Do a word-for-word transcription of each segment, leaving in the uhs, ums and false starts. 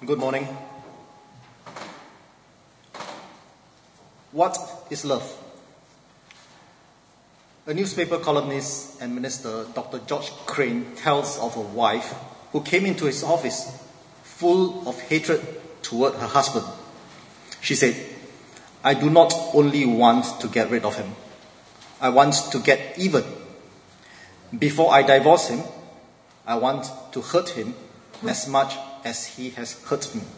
Good morning. What is love? A newspaper columnist and minister, Doctor George Crane, tells of a wife who came into his office full of hatred toward her husband. She said, "I do not only want to get rid of him, I want to get even. Before I divorce him, I want to hurt him as much as he has hurt me."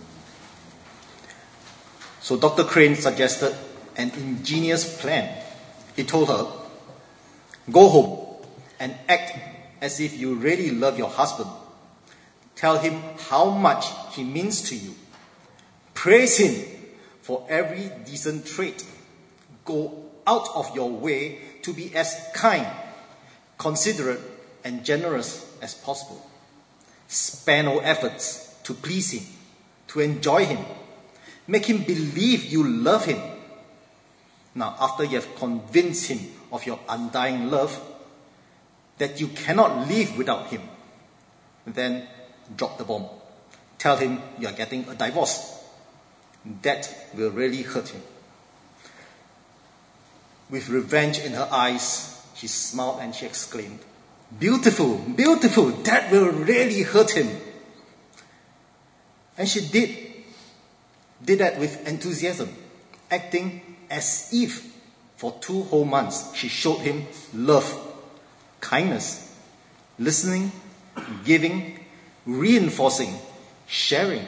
So Doctor Crane suggested an ingenious plan. He told her, "Go home and act as if you really love your husband. Tell him how much he means to you. Praise him for every decent trait. Go out of your way to be as kind, considerate, and generous as possible. Spare no efforts to please him, to enjoy him. Make him believe you love him. Now, after you have convinced him of your undying love, that you cannot live without him, then drop the bomb. Tell him you are getting a divorce. That will really hurt him." With revenge in her eyes, she smiled and she exclaimed, "Beautiful, beautiful, that will really hurt him." And she did, did that with enthusiasm, acting as if for two whole months she showed him love, kindness, listening, giving, reinforcing, sharing.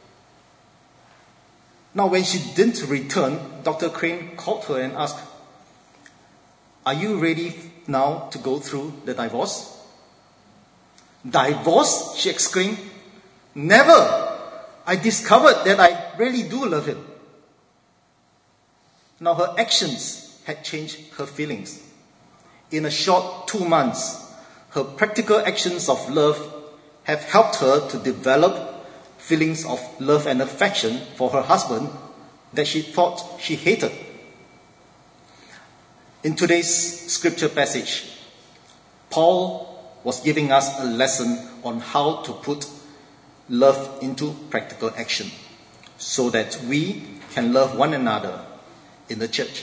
Now, when she didn't return, Doctor Crane called her and asked, "Are you ready now to go through the divorce?" "Divorce?" she exclaimed. "Never! I discovered that I really do love him." Now her actions had changed her feelings. In a short two months, her practical actions of love have helped her to develop feelings of love and affection for her husband that she thought she hated. In today's scripture passage, Paul was giving us a lesson on how to put love into practical action so that we can love one another in the church.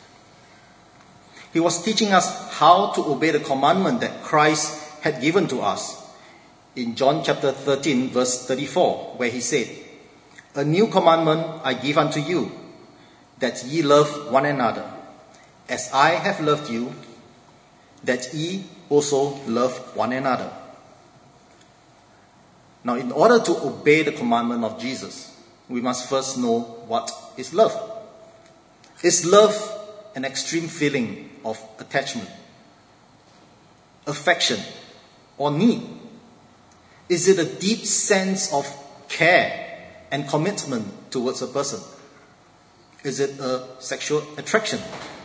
He was teaching us how to obey the commandment that Christ had given to us in John chapter thirteen, verse thirty-four, where he said, "A new commandment I give unto you, that ye love one another. As I have loved you, that ye also love one another." Now, in order to obey the commandment of Jesus, we must first know what is love. Is love an extreme feeling of attachment, affection, or need? Is it a deep sense of care and commitment towards a person? Is it a sexual attraction?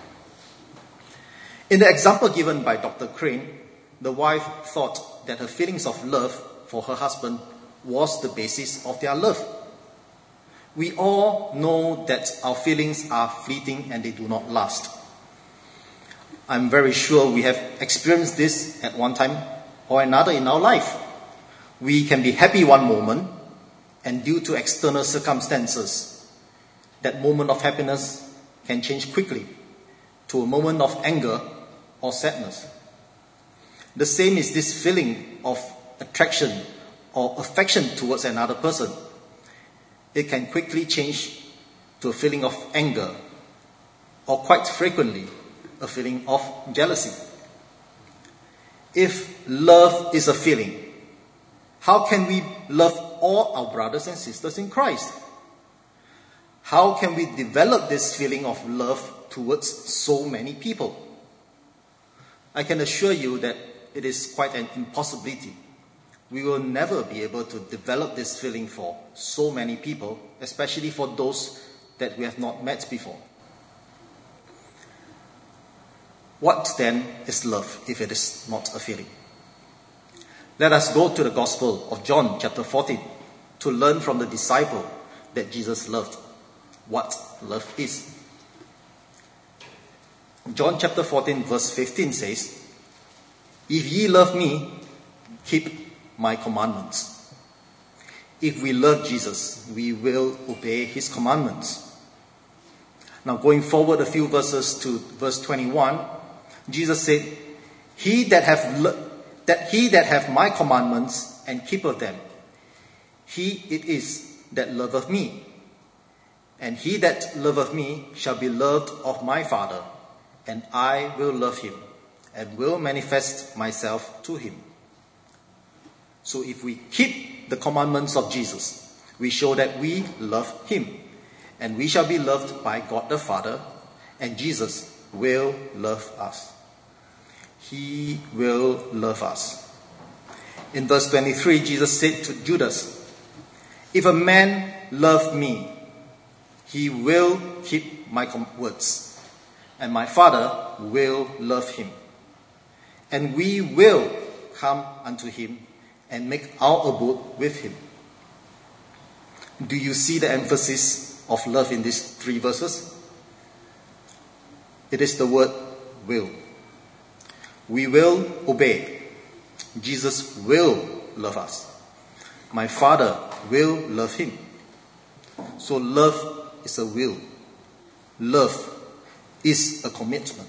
In the example given by Doctor Crane, the wife thought that her feelings of love for her husband was the basis of their love. We all know that our feelings are fleeting and they do not last. I'm very sure we have experienced this at one time or another in our life. We can be happy one moment, and due to external circumstances, that moment of happiness can change quickly to a moment of anger or sadness. The same is this feeling of attraction or affection towards another person. It can quickly change to a feeling of anger, or quite frequently, a feeling of jealousy. If love is a feeling, how can we love all our brothers and sisters in Christ? How can we develop this feeling of love towards so many people? I can assure you that it is quite an impossibility. We will never be able to develop this feeling for so many people, especially for those that we have not met before. What then is love if it is not a feeling? Let us go to the Gospel of John chapter fourteen to learn from the disciple that Jesus loved what love is. John chapter fourteen verse fifteen says, "If ye love me, keep my commandments. if we love Jesus, we will obey his commandments. Now going forward a few verses to verse twenty-one, Jesus said, He that have lo- that he that hath my commandments and keepeth them, he it is that loveth me. And he that loveth me shall be loved of my Father, and I will love him, and will manifest myself to him. So if we keep the commandments of Jesus, we show that we love him, and we shall be loved by God the Father, and Jesus will love us. He will love us. In verse twenty-three, Jesus said to Judas, If a man love me, he will keep my words, and my Father will love him. And we will come unto him and make our abode with him. Do you see the emphasis of love in these three verses? It is the word will. We will obey. Jesus will love us. My Father will love him. So love is a will. Love is a commitment.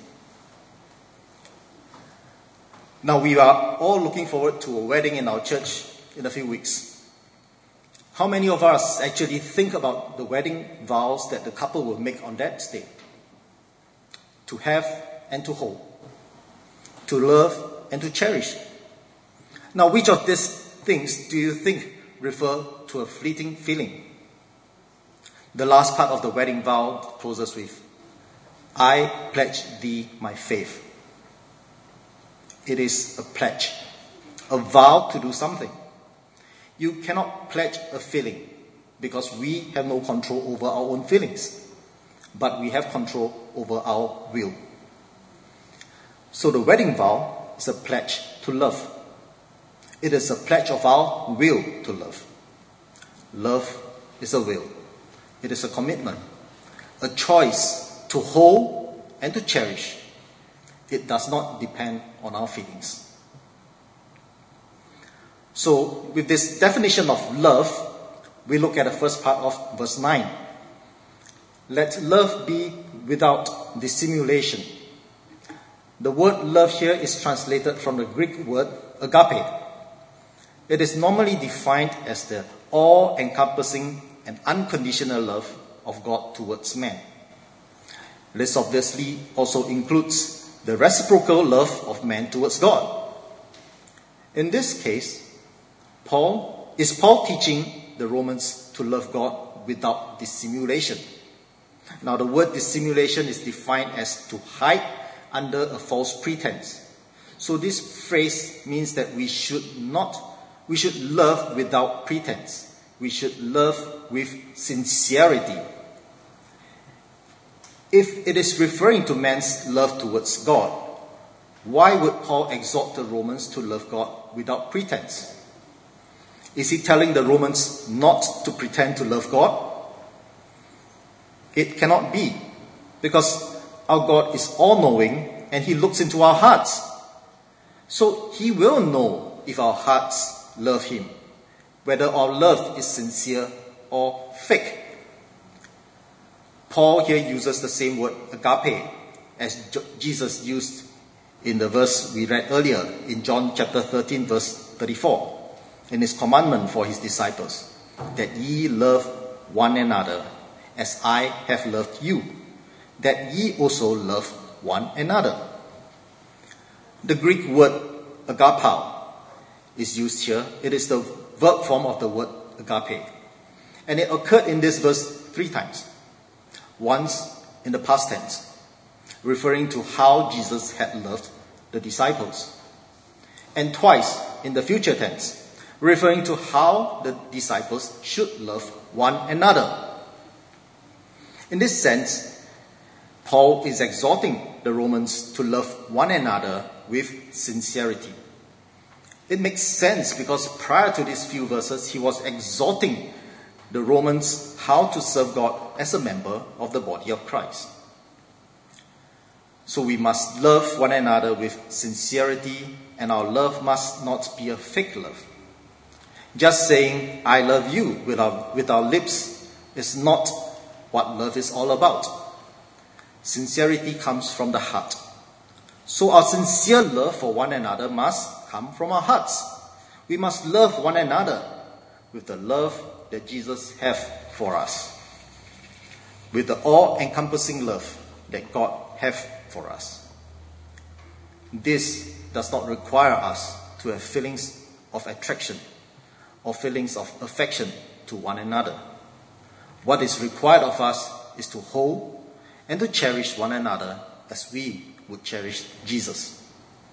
Now we are all looking forward to a wedding in our church in a few weeks. How many of us actually think about the wedding vows that the couple will make on that day? To have and to hold. To love and to cherish. Now which of these things do you think refer to a fleeting feeling? The last part of the wedding vow closes with, I pledge thee my faith. It is a pledge, a vow to do something. You cannot pledge a feeling because we have no control over our own feelings, but we have control over our will. So the wedding vow is a pledge to love. It is a pledge of our will to love. Love is a will. It is a commitment, a choice to hold and to cherish. It does not depend on our feelings. So, with this definition of love, we look at the first part of verse nine. Let love be without dissimulation. The word love here is translated from the Greek word agape. It is normally defined as the all-encompassing and unconditional love of God towards man. This obviously also includes the reciprocal love of man towards God. In this case, Paul is Paul teaching the Romans to love God without dissimulation. Now the word dissimulation is defined as to hide under a false pretense. So this phrase means that we should not, we should love without pretense. We should love with sincerity. If it is referring to man's love towards God, why would Paul exhort the Romans to love God without pretense? Is he telling the Romans not to pretend to love God? It cannot be, because our God is all-knowing and he looks into our hearts. So he will know if our hearts love him, whether our love is sincere or fake. Paul here uses the same word agape as Jesus used in the verse we read earlier in John chapter thirteen verse thirty-four, in his commandment for his disciples, that ye love one another as I have loved you, that ye also love one another. The Greek word agapao is used here. It is the verb form of the word agape. And it occurred in this verse three times. Once in the past tense, referring to how Jesus had loved the disciples. And twice in the future tense, referring to how the disciples should love one another. In this sense, Paul is exhorting the Romans to love one another with sincerity. It makes sense because prior to these few verses, he was exhorting the Romans how to serve God as a member of the body of Christ. So we must love one another with sincerity, and our love must not be a fake love. Just saying, I love you with our, with our lips is not what love is all about. Sincerity comes from the heart. So our sincere love for one another must come from our hearts. We must love one another with the love that Jesus has for us, with the all-encompassing love that God has for us. This does not require us to have feelings of attraction or feelings of affection to one another. What is required of us is to hold and to cherish one another as we would cherish Jesus.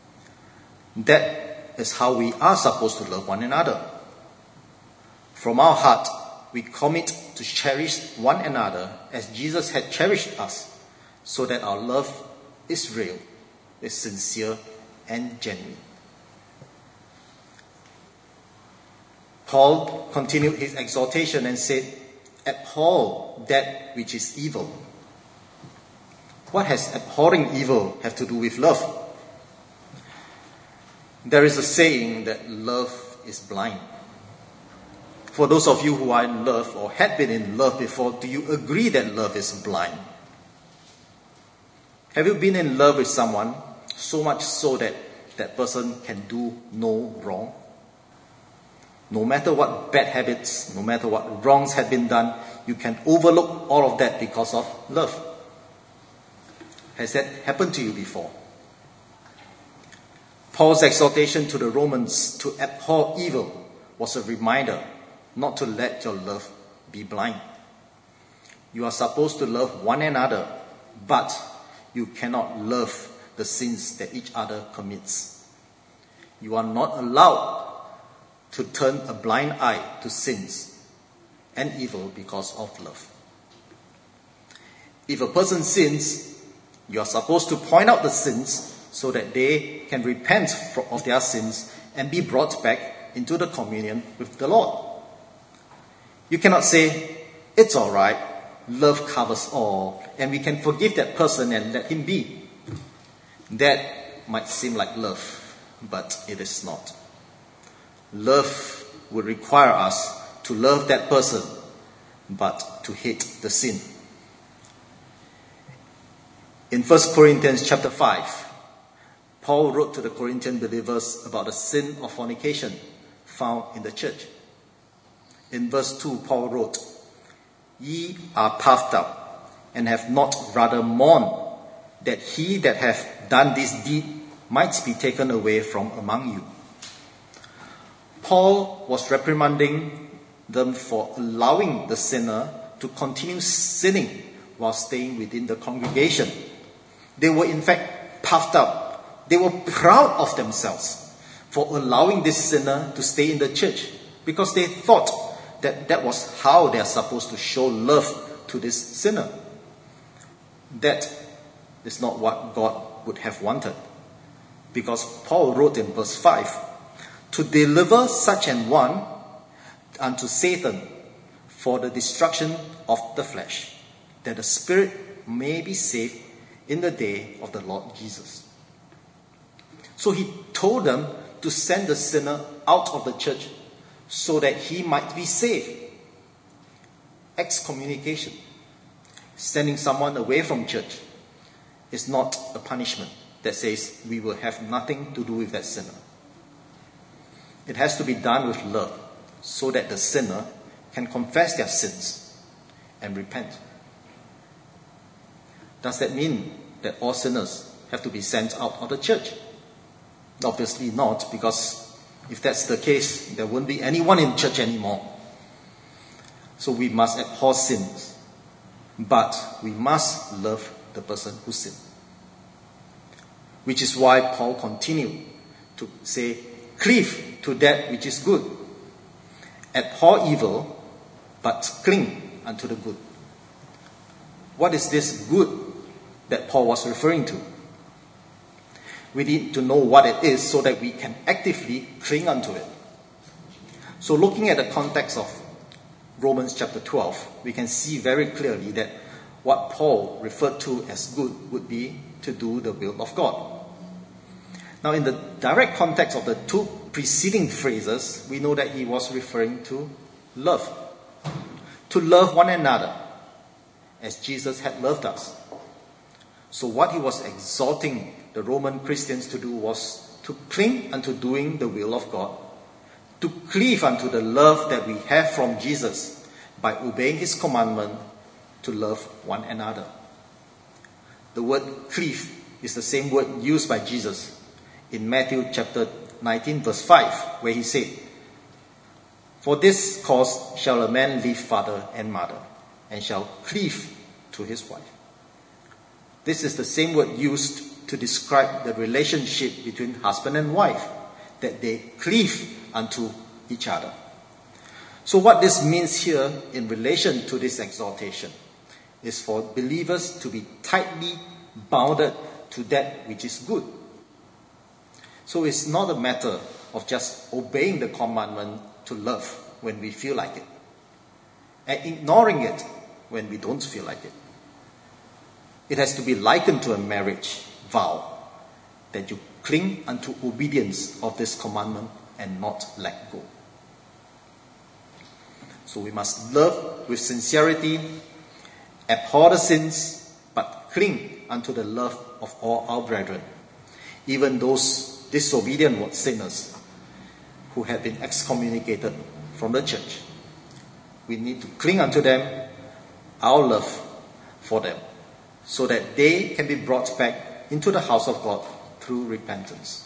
That is how we are supposed to love one another. From our heart, we commit to cherish one another as Jesus had cherished us, so that our love is real, is sincere, and genuine. Paul continued his exhortation and said, abhor that which is evil. What has abhorring evil have to do with love? There is a saying that love is blind. For those of you who are in love or had been in love before, do you agree that love is blind? Have you been in love with someone so much so that that person can do no wrong? No matter what bad habits, no matter what wrongs have been done, you can overlook all of that because of love. Has that happened to you before? Paul's exhortation to the Romans to abhor evil was a reminder not to let your love be blind. You are supposed to love one another, but you cannot love the sins that each other commits. You are not allowed to turn a blind eye to sins and evil because of love. If a person sins, you are supposed to point out the sins so that they can repent of their sins and be brought back into the communion with the Lord. You cannot say, it's all right, love covers all, and we can forgive that person and let him be. That might seem like love, but it is not. Love would require us to love that person, but to hate the sin. In First Corinthians chapter five, Paul wrote to the Corinthian believers about the sin of fornication found in the church. In verse two, Paul wrote, Ye are puffed up, and have not rather mourned, that he that hath done this deed might be taken away from among you. Paul was reprimanding them for allowing the sinner to continue sinning while staying within the congregation. They were in fact puffed up. They were proud of themselves for allowing this sinner to stay in the church, because they thought that that was how they are supposed to show love to this sinner. That is not what God would have wanted. Because Paul wrote in verse five, to deliver such an one unto Satan for the destruction of the flesh, that the spirit may be saved in the day of the Lord Jesus. So he told them to send the sinner out of the church so that he might be saved. Excommunication, sending someone away from church, is not a punishment that says we will have nothing to do with that sinner. It has to be done with love so that the sinner can confess their sins and repent. Does that mean that all sinners have to be sent out of the church? Obviously not, because if that's the case, there wouldn't be anyone in church anymore. So we must abhor sins, but we must love the person who sinned. Which is why Paul continued to say, cleave to that which is good. Abhor evil, but cling unto the good. What is this good that Paul was referring to? We need to know what it is so that we can actively cling unto it. So looking at the context of Romans chapter twelve, we can see very clearly that what Paul referred to as good would be to do the will of God. Now in the direct context of the two preceding phrases, we know that he was referring to love. To love one another as Jesus had loved us. So what he was exhorting the Roman Christians to do was to cling unto doing the will of God, to cleave unto the love that we have from Jesus by obeying his commandment to love one another. The word cleave is the same word used by Jesus in Matthew chapter nineteen verse five, where he said, "For this cause shall a man leave father and mother, and shall cleave to his wife." This is the same word used to describe the relationship between husband and wife, that they cleave unto each other. So what this means here in relation to this exhortation is for believers to be tightly bounded to that which is good. So it's not a matter of just obeying the commandment to love when we feel like it, and ignoring it when we don't feel like it. It has to be likened to a marriage vow, that you cling unto obedience of this commandment and not let go. So we must love with sincerity, abhor the sins, but cling unto the love of all our brethren, even those disobedient sinners who have been excommunicated from the church. We need to cling unto them, our love for them, so that they can be brought back into the house of God through repentance.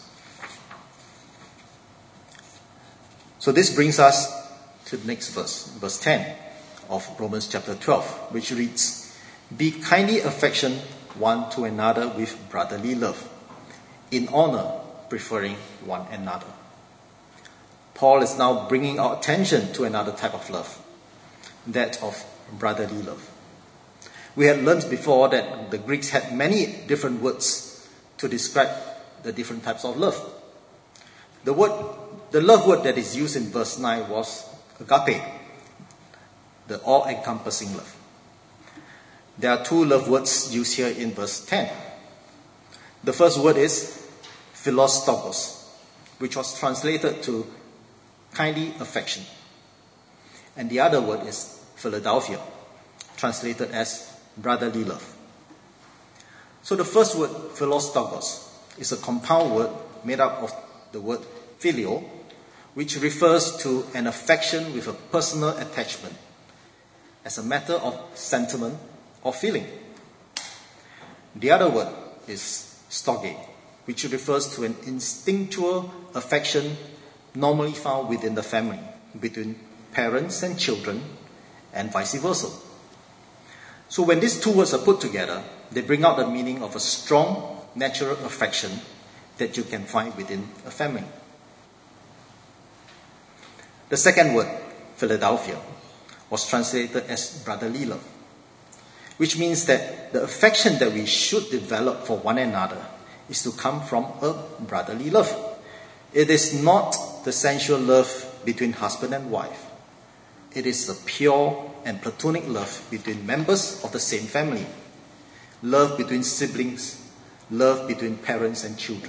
So this brings us to the next verse, verse ten of Romans chapter twelve, which reads, "Be kindly affectioned one to another with brotherly love, in honor preferring one another." Paul is now bringing our attention to another type of love, that of brotherly love. We had learned before that the Greeks had many different words to describe the different types of love. The word, the love word that is used in verse nine was agape, the all-encompassing love. There are two love words used here in verse ten. The first word is philostogos, which was translated to kindly affection. And the other word is Philadelphia, translated as brotherly love. So the first word, philostogos, is a compound word made up of the word phileo, which refers to an affection with a personal attachment as a matter of sentiment or feeling. The other word is storge, which refers to an instinctual affection normally found within the family, between parents and children, and vice versa. So when these two words are put together, they bring out the meaning of a strong, natural affection that you can find within a family. The second word, Philadelphia, was translated as brotherly love, which means that the affection that we should develop for one another is to come from a brotherly love. It is not the sensual love between husband and wife. It is a pure and platonic love between members of the same family, love between siblings, love between parents and children.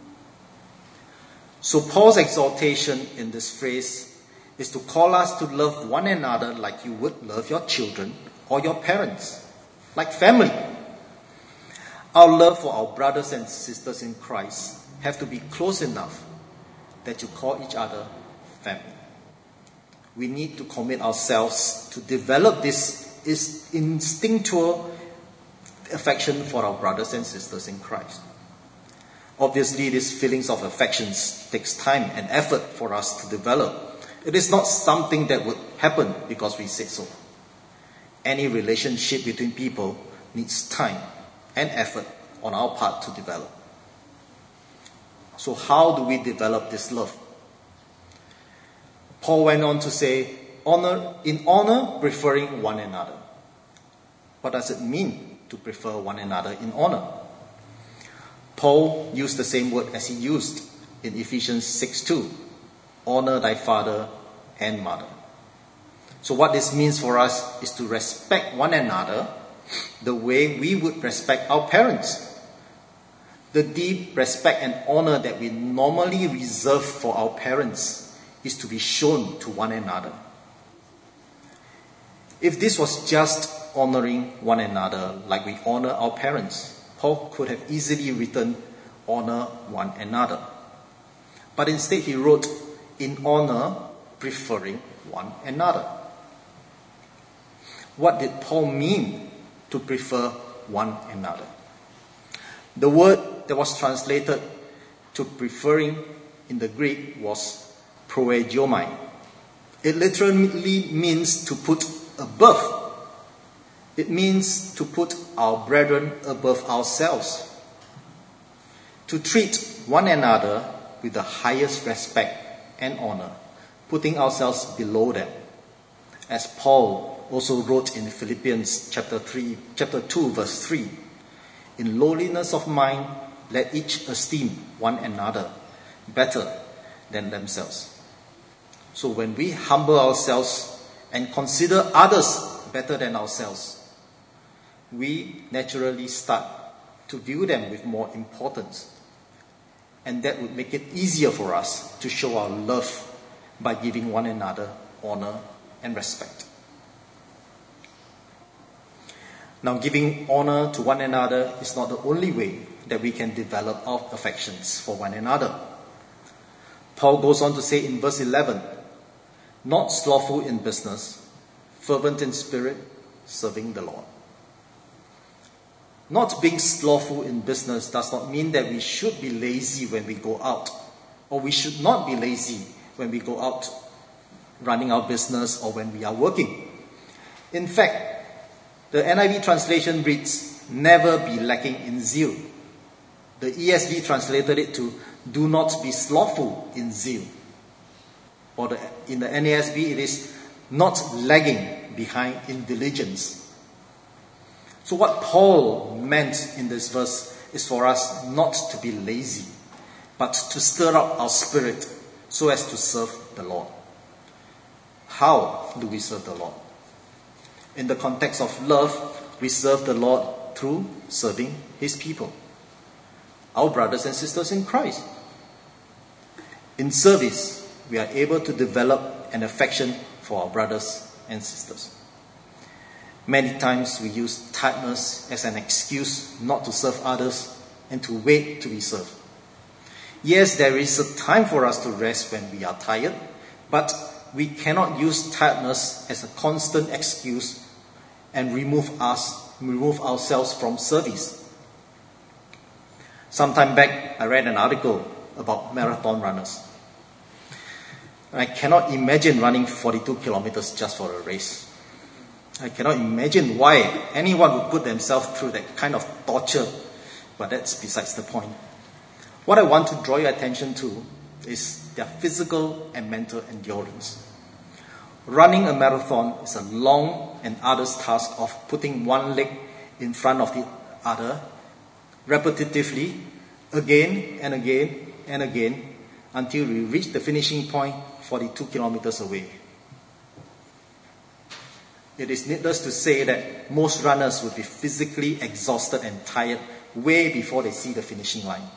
So Paul's exhortation in this phrase is to call us to love one another like you would love your children or your parents, like family. Our love for our brothers and sisters in Christ have to be close enough that you call each other family. We need to commit ourselves to develop this instinctual affection for our brothers and sisters in Christ. Obviously, these feelings of affections takes time and effort for us to develop. It is not something that would happen because we say so. Any relationship between people needs time and effort on our part to develop. So how do we develop this love? Paul went on to say, honor, in honor, preferring one another. What does it mean to prefer one another in honor? Paul used the same word as he used in Ephesians six two. Honor thy father and mother. So what this means for us is to respect one another the way we would respect our parents. The deep respect and honor that we normally reserve for our parents is to be shown to one another. If this was just honoring one another like we honor our parents, Paul could have easily written, honor one another. But instead he wrote, in honor, preferring one another. What did Paul mean to prefer one another? The word that was translated to preferring in the Greek was proegiomai. It literally means to put above. It means to put our brethren above ourselves. To treat one another with the highest respect and honor, putting ourselves below them. As Paul also wrote in Philippians chapter three, chapter two, verse three, in lowliness of mind, let each esteem one another better than themselves. So when we humble ourselves and consider others better than ourselves, we naturally start to view them with more importance. And that would make it easier for us to show our love by giving one another honor and respect. Now, giving honor to one another is not the only way that we can develop our affections for one another. Paul goes on to say in verse eleven, not slothful in business, fervent in spirit, serving the Lord. Not being slothful in business does not mean that we should be lazy when we go out, or we should not be lazy when we go out running our business or when we are working. In fact, the N I V translation reads, never be lacking in zeal. The E S V translated it to, do not be slothful in zeal. Or the, in the N A S B it is, not lagging behind in diligence. So what Paul meant in this verse is for us not to be lazy, but to stir up our spirit so as to serve the Lord. How do we serve the Lord? In the context of love, we serve the Lord through serving His people, our brothers and sisters in Christ. In service, we are able to develop an affection for our brothers and sisters. Many times we use tiredness as an excuse not to serve others and to wait to be served. Yes, there is a time for us to rest when we are tired, but we cannot use tiredness as a constant excuse and remove us, remove ourselves from service. Some time back, I read an article about marathon runners. I cannot imagine running forty-two kilometers just for a race. I cannot imagine why anyone would put themselves through that kind of torture, but that's besides the point. What I want to draw your attention to is their physical and mental endurance. Running a marathon is a long and arduous task of putting one leg in front of the other, repetitively, again and again and again, until we reach the finishing point forty-two kilometers away. It is needless to say that most runners would be physically exhausted and tired way before they see the finishing line.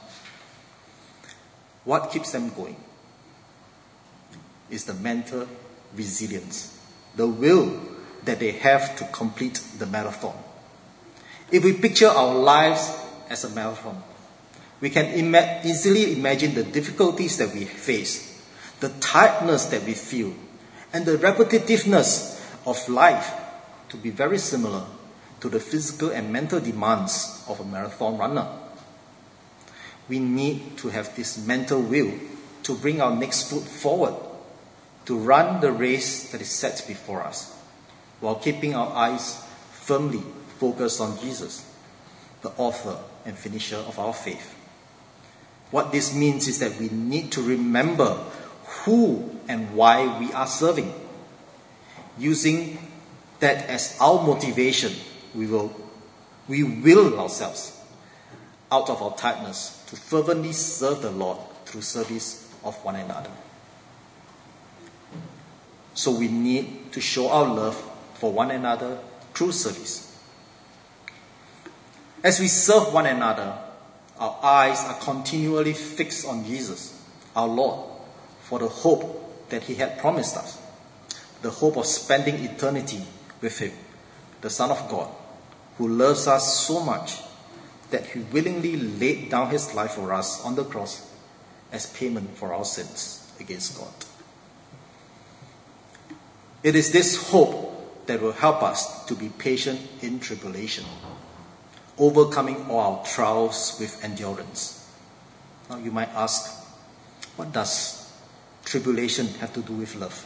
What keeps them going is the mental resilience, the will that they have to complete the marathon. If we picture our lives as a marathon, we can ima- easily imagine the difficulties that we face, the tiredness that we feel, and the repetitiveness of life to be very similar to the physical and mental demands of a marathon runner. We need to have this mental will to bring our next foot forward, to run the race that is set before us, while keeping our eyes firmly focused on Jesus, the author and finisher of our faith. What this means is that we need to remember who and why we are serving. Using that as our motivation, we will, we will ourselves out of our tiredness to fervently serve the Lord through service of one another. So we need to show our love for one another through service. As we serve one another, our eyes are continually fixed on Jesus, our Lord, for the hope that he had promised us, the hope of spending eternity with him, the Son of God, who loves us so much that he willingly laid down his life for us on the cross as payment for our sins against God. It is this hope that will help us to be patient in tribulation, overcoming all our trials with endurance. Now you might ask, what does tribulation have to do with love?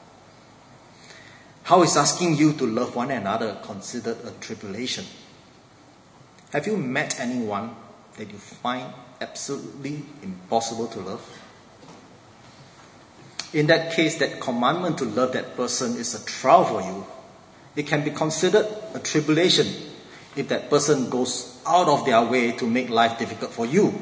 How is asking you to love one another considered a tribulation? Have you met anyone that you find absolutely impossible to love? In that case, that commandment to love that person is a trial for you. It can be considered a tribulation if that person goes out of their way to make life difficult for you.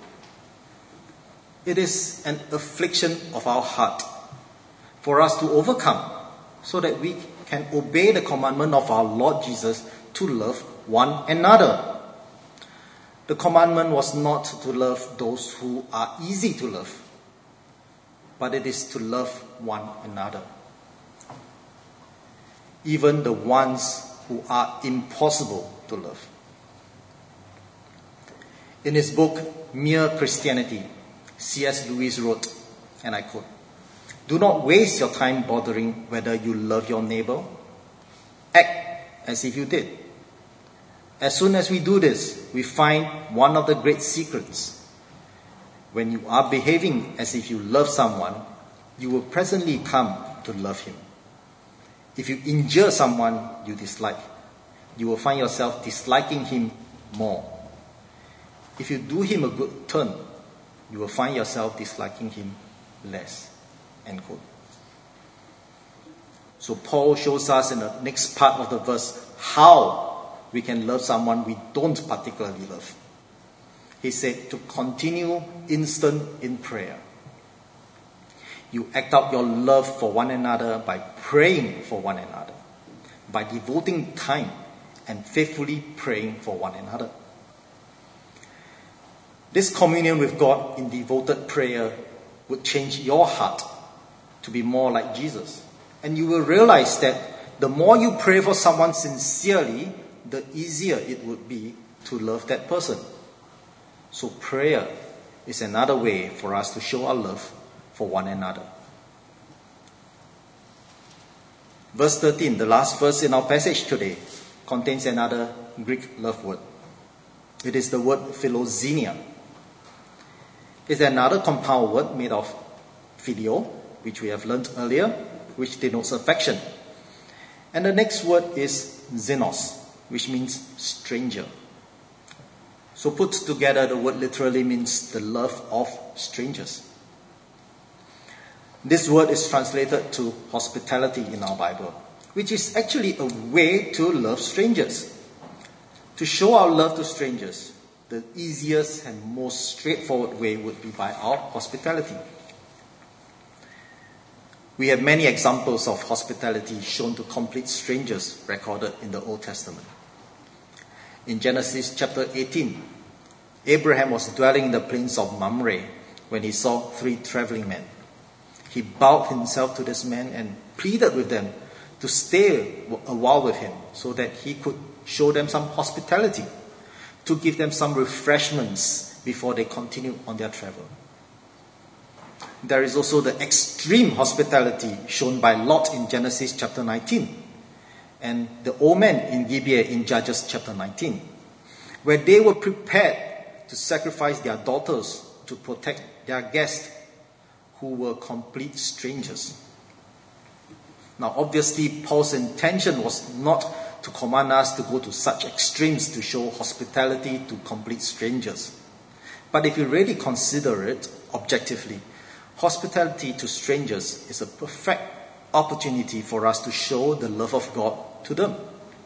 It is an affliction of our heart for us to overcome so that we can obey the commandment of our Lord Jesus to love one another. The commandment was not to love those who are easy to love, but it is to love one another, even the ones who are impossible to love. In his book, Mere Christianity, C S Lewis wrote, and I quote, "Do not waste your time bothering whether you love your neighbor. Act as if you did. As soon as we do this, we find one of the great secrets. When you are behaving as if you love someone, you will presently come to love him. If you injure someone you dislike, you will find yourself disliking him more. If you do him a good turn, you will find yourself disliking him less." End quote. So Paul shows us in the next part of the verse how we can love someone we don't particularly love. He said to continue instant in prayer. You act out your love for one another by praying for one another, by devoting time and faithfully praying for one another. This communion with God in devoted prayer would change your heart to be more like Jesus. And you will realize that the more you pray for someone sincerely, the easier it would be to love that person. So prayer is another way for us to show our love for one another. Verse thirteen, the last verse in our passage today, contains another Greek love word. It is the word philoxenia. It's another compound word made of phileo, which we have learned earlier, which denotes affection. And the next word is xenos, which means stranger. So put together, the word literally means the love of strangers. This word is translated to hospitality in our Bible, which is actually a way to love strangers. To show our love to strangers, the easiest and most straightforward way would be by our hospitality. We have many examples of hospitality shown to complete strangers recorded in the Old Testament. In Genesis chapter eighteen, Abraham was dwelling in the plains of Mamre when he saw three traveling men. He bowed himself to this man and pleaded with them to stay a while with him so that he could show them some hospitality, to give them some refreshments before they continue on their travel. There is also the extreme hospitality shown by Lot in Genesis chapter nineteen and the old men in Gibeah in Judges chapter nineteen, where they were prepared to sacrifice their daughters to protect their guests who were complete strangers. Now obviously Paul's intention was not to command us to go to such extremes to show hospitality to complete strangers. But if you really consider it objectively, hospitality to strangers is a perfect opportunity for us to show the love of God to them.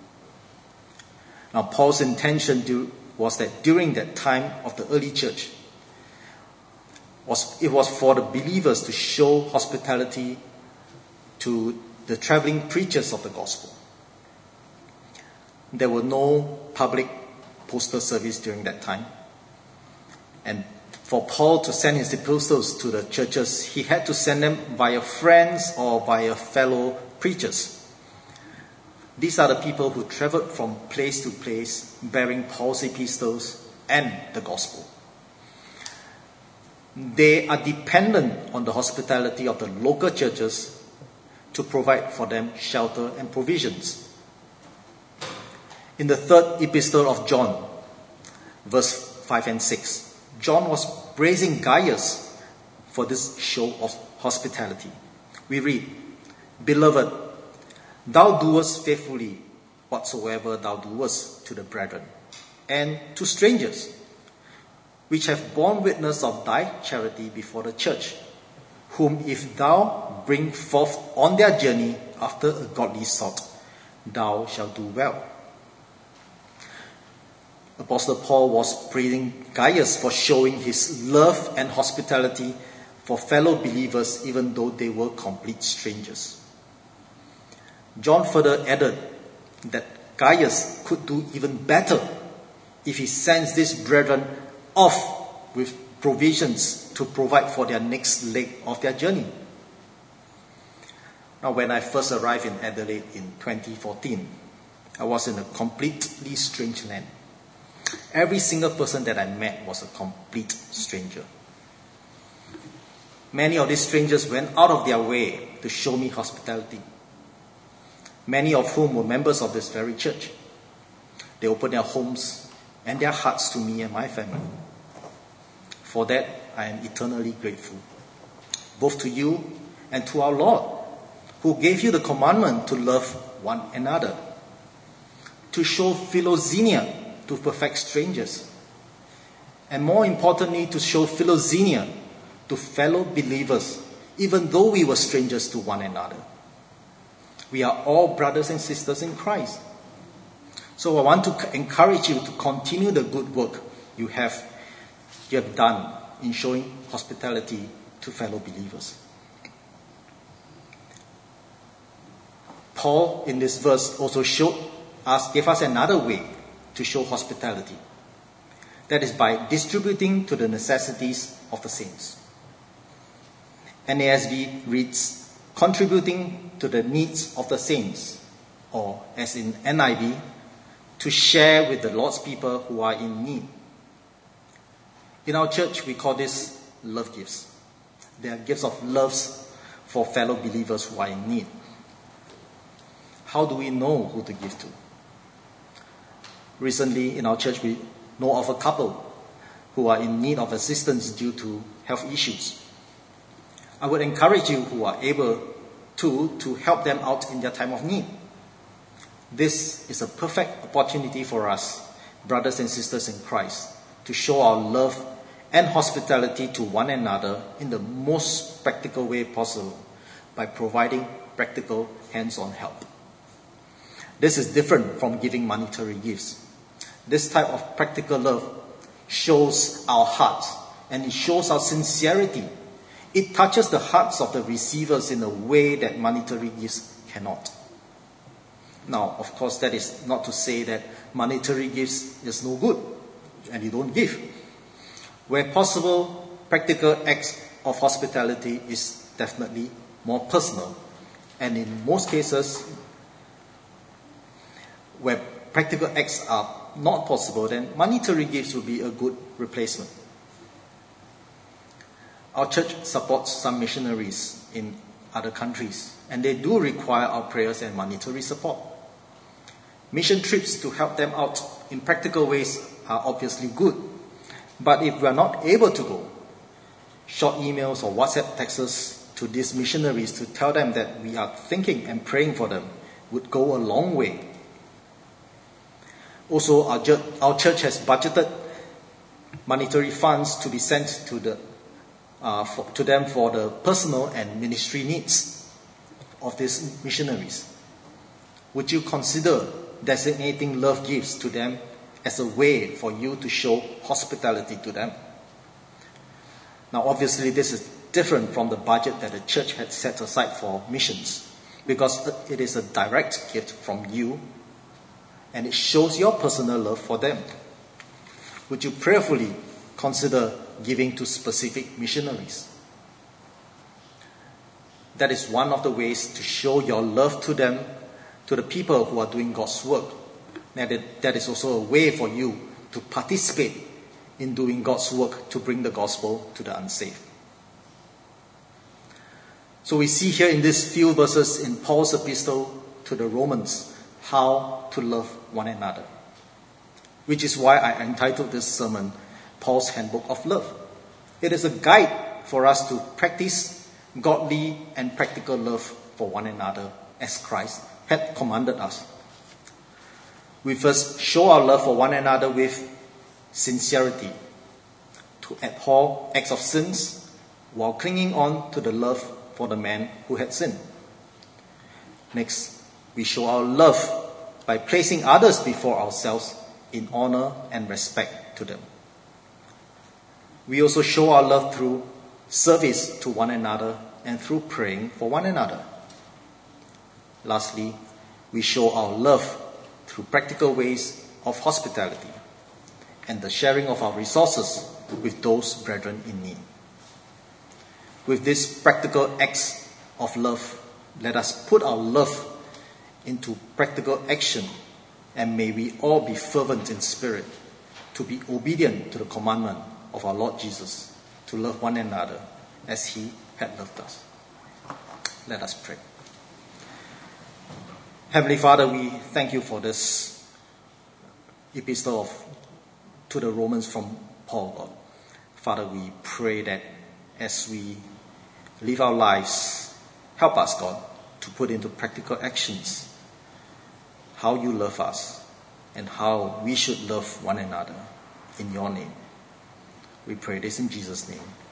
Now Paul's intention do, was that during that time of the early church, was, it was for the believers to show hospitality to the traveling preachers of the gospel. There were no public postal service during that time. And for Paul to send his epistles to the churches, he had to send them via friends or via fellow preachers. These are the people who traveled from place to place, bearing Paul's epistles and the gospel. They are dependent on the hospitality of the local churches to provide for them shelter and provisions. In the third epistle of John, verse five and six, John was praising Gaius for this show of hospitality. We read, "Beloved, thou doest faithfully whatsoever thou doest to the brethren and to strangers, which have borne witness of thy charity before the church, whom if thou bring forth on their journey after a godly sort, thou shalt do well." Apostle Paul was praising Gaius for showing his love and hospitality for fellow believers, even though they were complete strangers. John further added that Gaius could do even better if he sends these brethren off with provisions to provide for their next leg of their journey. Now, when I first arrived in Adelaide in twenty fourteen, I was in a completely strange land. Every single person that I met was a complete stranger. Many of these strangers went out of their way to show me hospitality, many of whom were members of this very church. They opened their homes and their hearts to me and my family. For that, I am eternally grateful, both to you and to our Lord, who gave you the commandment to love one another, to show philoxenia to perfect strangers, and more importantly, to show philoxenia to fellow believers, even though we were strangers to one another. We are all brothers and sisters in Christ. So I want to encourage you to continue the good work you have, you have done in showing hospitality to fellow believers. Paul, in this verse, also showed us, gave us another way to show hospitality. That is by distributing to the necessities of the saints. N A S B reads, contributing to the needs of the saints, or as in N I V, to share with the Lord's people who are in need. In our church, we call this love gifts. They are gifts of love for fellow believers who are in need. How do we know who to give to? Recently, in our church, we know of a couple who are in need of assistance due to health issues. I would encourage you who are able to, to help them out in their time of need. This is a perfect opportunity for us, brothers and sisters in Christ, to show our love and hospitality to one another in the most practical way possible by providing practical hands-on help. This is different from giving monetary gifts. This type of practical love shows our hearts and it shows our sincerity. It touches the hearts of the receivers in a way that monetary gifts cannot. Now, of course, that is not to say that monetary gifts is no good and you don't give. Where possible, practical acts of hospitality is definitely more personal. And in most cases, where practical acts are not possible, then monetary gifts will be a good replacement. Our church supports some missionaries in other countries, and they do require our prayers and monetary support. Mission trips to help them out in practical ways are obviously good, but if we are not able to go, short emails or WhatsApp texts to these missionaries to tell them that we are thinking and praying for them would go a long way. Also, our, ju- our church has budgeted monetary funds to be sent to the uh, for, to them for the personal and ministry needs of these missionaries. Would you consider designating love gifts to them as a way for you to show hospitality to them? Now, obviously, this is different from the budget that the church had set aside for missions, because it is a direct gift from you, and it shows your personal love for them. Would you prayerfully consider giving to specific missionaries. That is one of the ways to show your love to them, to the people who are doing God's work. That is also a way for you to participate in doing God's work to bring the gospel to the unsaved. So we see here in these few verses in Paul's epistle to the Romans how to love one another, which is why I entitled this sermon Paul's Handbook of Love. It is a guide for us to practice godly and practical love for one another as Christ had commanded us. We first show our love for one another with sincerity, to abhor acts of sins while clinging on to the love for the man who had sinned. Next, we show our love by placing others before ourselves in honor and respect to them. We also show our love through service to one another and through praying for one another. Lastly, we show our love through practical ways of hospitality and the sharing of our resources with those brethren in need. With these practical acts of love, let us put our love into practical action, and may we all be fervent in spirit to be obedient to the commandment of our Lord Jesus, to love one another as he had loved us. Let us pray. Heavenly Father, we thank you for this epistle of, to the Romans from Paul, Lord. Father, we pray that as we live our lives, help us, God, to put into practical actions how you love us and how we should love one another in your name. We pray this in Jesus' name.